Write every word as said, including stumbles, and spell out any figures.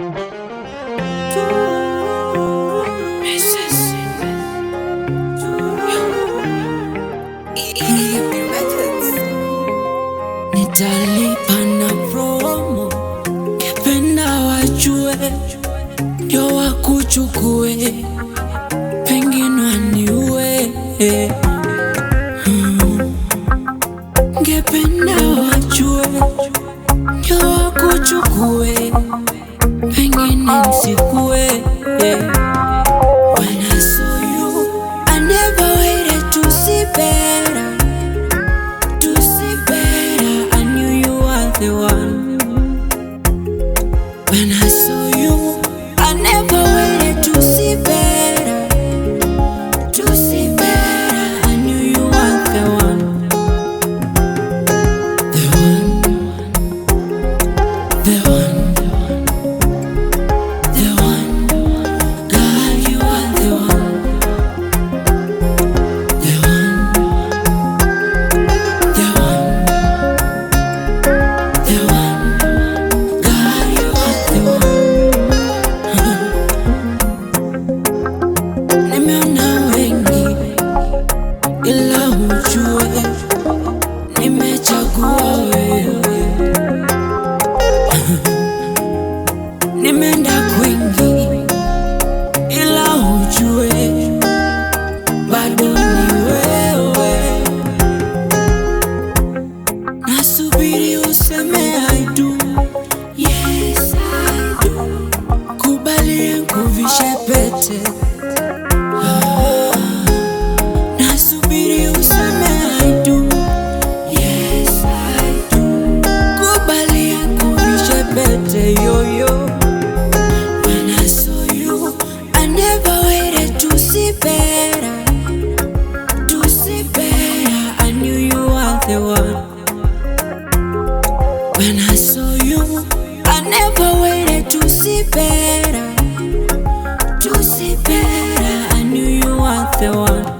Nitalipa na promo, kipenda wajue, ndio wakuchukue, pengine waniue. hmm. Ngependa wajue, ndio wakuchukue, pengine nsikue. When I saw you, I never waited to see better, to see better. I knew you were the one. When I saw you, I never waited to see better, to see better. I knew you were the one, the one, the one, the one. God, you are the one, the one, the one, the one. God, you are the one. Nimeona wengi ila ujue nimechagua wewe. Nimeenda kwingi ila ujue bado ni wewe. Nasubiri useme I do, yes I do. Kubali nikuvishe pete. Ah, nasubiri useme I do, yes I do. Kubali nikuvishe pete, yo yo. When I saw you, I never waited to see better, to see better. I knew you were the one. When I saw you, I never waited to see better, to see better. I knew you were the one.